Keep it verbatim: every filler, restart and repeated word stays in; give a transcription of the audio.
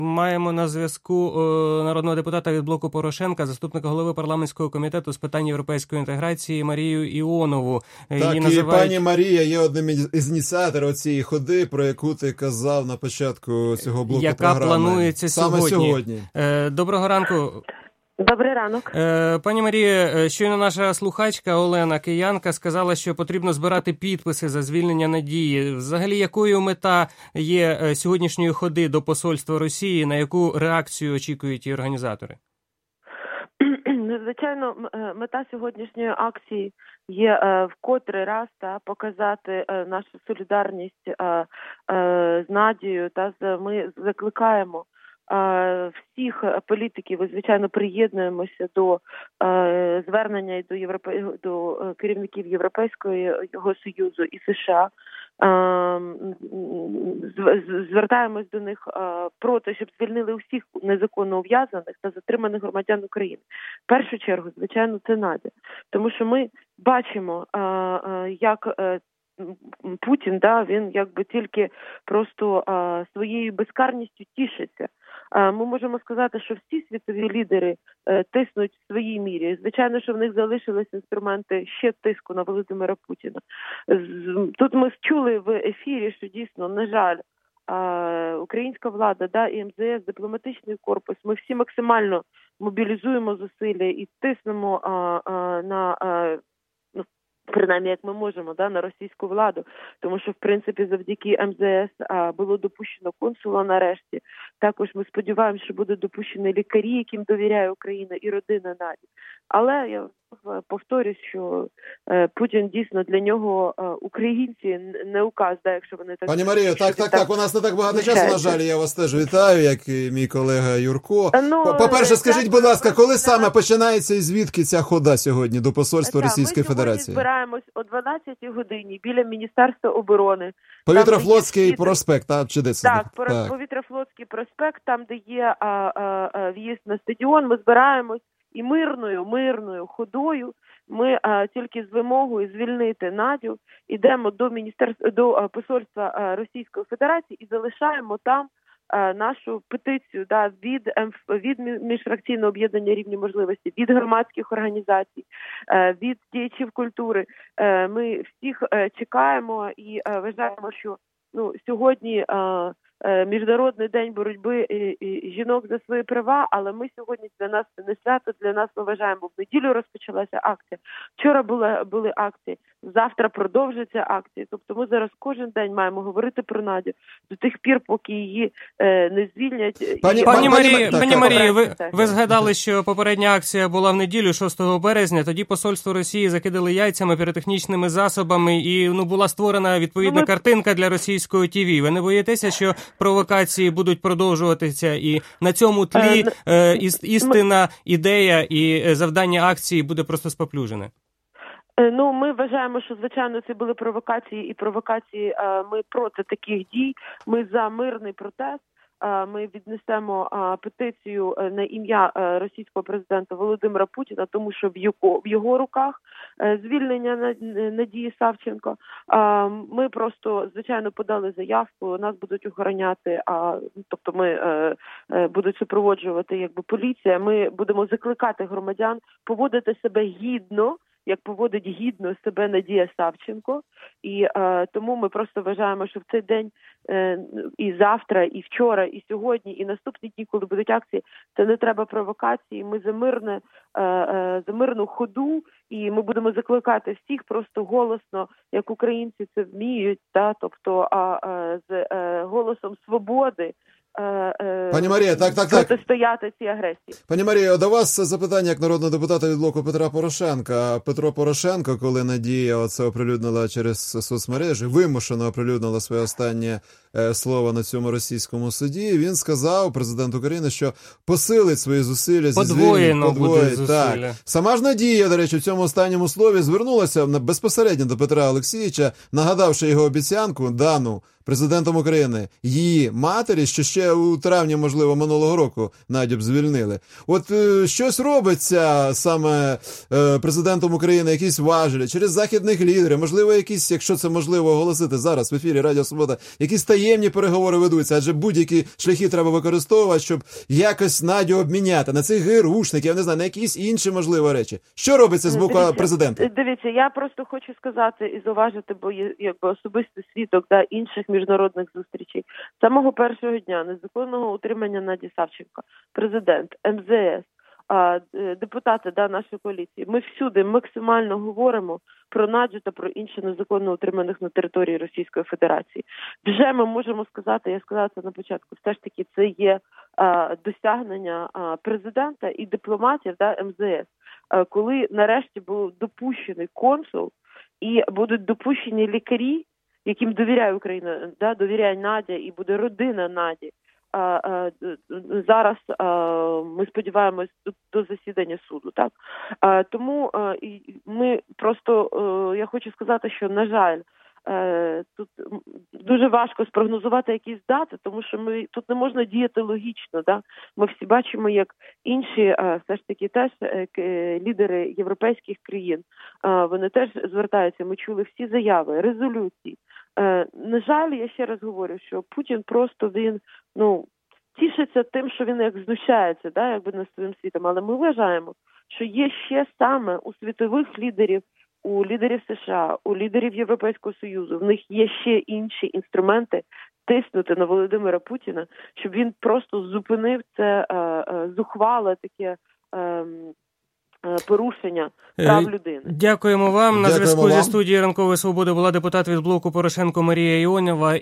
Маємо на зв'язку е, народного депутата від блоку Порошенка, заступника голови парламентського комітету з питань європейської інтеграції Марію Іонову. Так, Її і називають... пані Марія є одним із ініціаторів цієї ходи, про яку ти казав на початку цього блоку яка програми. Яка планується саме сьогодні. сьогодні. Е, доброго ранку. Добрий ранок. Е, пані Марія, щойно наша слухачка Олена, киянка, сказала, що потрібно збирати підписи за звільнення Надії. Взагалі, якою мета є сьогоднішньої ходи до посольства Росії, на яку реакцію очікують і організатори? Звичайно, мета сьогоднішньої акції є е, в котрий раз та показати е, нашу солідарність е, е, з Надією. Та ми закликаємо всіх політиків, і, звичайно, приєднуємося до е, звернення і до європей... до керівників Європейського Союзу і США. Е, звертаємось до них е, про те, щоб звільнили усіх незаконно ув'язаних та затриманих громадян України. В першу чергу, звичайно, це Надя. Тому що ми бачимо, е, е, як е, Путін, да, він якби тільки просто е, своєю безкарністю тішиться. Ми можемо сказати, що всі світові лідери е, тиснуть в своїй мірі. Звичайно, що в них залишились інструменти ще тиску на Володимира Путіна. Тут ми чули в ефірі, що дійсно, на жаль, е, українська влада, да, і ем зе ес, дипломатичний корпус, ми всі максимально мобілізуємо зусилля і тиснемо е, е, на е, принаймні, як ми можемо, да, на російську владу, тому що, в принципі, завдяки ем зе ес а, було допущено консула нарешті. Також ми сподіваємося, що будуть допущені лікарі, яким довіряє Україна, і родина Наді. Але я повторюсь, що е, Путін дійсно для нього е, українці не указ, да, якщо вони так... Пані Марія, так, так, так, у нас не так багато часу, на жаль, я вас теж вітаю, як і мій колега Юрко. Ну, По-перше, скажіть, будь ласка, коли саме починається і звідки ця хода сьогодні до посольства так, Російської Федерації? Ми збираємось о дванадцятій годині біля Міністерства оборони. Повітрофлотський проспект, так, чи де це? Так, так, Повітрофлотський проспект, там, де є а, а, а, в'їзд на стадіон, ми збираємось і мирною, мирною ходою ми а, тільки з вимогою звільнити Надю йдемо до міністерства, до а, посольства а, Російської Федерації і залишаємо там а, нашу петицію, да, від, від міжфракційного об'єднання рівні можливості, від громадських організацій, а, від діячів культури. А, ми всіх а, чекаємо і а, вважаємо, що ну, сьогодні а, Міжнародний день боротьби жінок за свої права, але ми сьогодні для нас це не свято, для нас ми вважаємо, в неділю розпочалася акція, вчора були, були акції, завтра продовжаться акції. Тобто ми зараз кожен день маємо говорити про Надю до тих пір, поки її е, не звільнять. Пані, пані Марії, пані Марії, ви, ви згадали, що попередня акція була в неділю, шостого березня, тоді посольство Росії закидали яйцями, піротехнічними засобами і ну, була створена відповідна ну, ми... картинка для російського ті ві. Ви не боїтеся, що провокації будуть продовжуватися і на цьому тлі е, іс, істинна ідея і завдання акції буде просто споплюжене? Ну, ми вважаємо, що, звичайно, це були провокації, і провокації, ми проти таких дій, ми за мирний протест. Ми віднесемо петицію на ім'я російського президента Володимира Путіна, тому що в його, в його руках звільнення Надії Савченко. Ми просто, звичайно, подали заявку, нас будуть охороняти, тобто ми будуть супроводжувати якби поліція. Ми будемо закликати громадян поводити себе гідно, як поводить гідно себе Надія Савченко. І е, тому ми просто вважаємо, що в цей день е, і завтра, і вчора, і сьогодні, і наступні дні, коли будуть акції, це не треба провокації. Ми за мирне, е, е, за мирну ходу, і ми будемо закликати всіх просто голосно, як українці це вміють, та, тобто а, а, з е, голосом свободи, Пані Марія, так, так, так. протистояти цій агресії. Пані Марія, до вас запитання як народного депутата від блоку Петра Порошенка. Петро Порошенко, коли Надія оце оприлюднила через соцмережі, вимушено оприлюднила своє останнє е, слово на цьому російському суді, він сказав, президент України, що посилить свої зусилля зі звільнення. Подвоїть, так. Сама ж Надія, до речі, в цьому останньому слові звернулася безпосередньо до Петра Олексійовича, нагадавши його обіцянку, дану президентом України, її матері, що ще у травні, можливо, минулого року Надю б звільнили. От е, щось робиться саме е, президентом України, якісь важелі, через західних лідерів, можливо, якісь, якщо це можливо оголосити зараз в ефірі Радіо Свобода, якісь таємні таємні переговори ведуться, адже будь-які шляхи треба використовувати, щоб якось Надю обміняти на цих ГРУшників, я не знаю, на якісь інші, можливо, речі. Що робиться з боку Дивіться, президента? Дивіться, я просто хочу сказати і зауважити, бо є якби особистий свідок да, інших міжнародних зустрічей. З самого першого дня незаконного утримання Наді Савченко, президент, ем зе ес, депутати да, нашої коаліції, ми всюди максимально говоримо про Надю та про інші незаконно утриманих на території Російської Федерації. Вже ми можемо сказати, я сказала це на початку, все ж таки це є а, досягнення а, президента і дипломатів да, ем зе ес, а, коли нарешті був допущений консул і будуть допущені лікарі, яким довіряє Україна, да, довіряє Надя і буде родина Наді. А, а, зараз а, ми сподіваємось до, до засідання суду, так а, тому а, і ми просто а, я хочу сказати, що на жаль, а, тут дуже важко спрогнозувати якісь дати, тому що ми тут не можна діяти логічно. Да? Ми всі бачимо, як інші а, все ж таки теж лідери європейських країн, а, вони теж звертаються. Ми чули всі заяви, резолюції. Е, на жаль, я ще раз говорю, що Путін просто він, ну, тішиться тим, що він як знущається, да, якби над своїм світом. Але ми вважаємо, що є ще саме у світових лідерів, у лідерів США, у лідерів Європейського Союзу, в них є ще інші інструменти тиснути на Володимира Путіна, щоб він просто зупинив це е, е, зухвале таке е, порушення прав людини. Дякуємо вам. На Дякуємо зв'язку вам. зі студією Ранкової Свободи була депутат від блоку Порошенко Марія Іонова.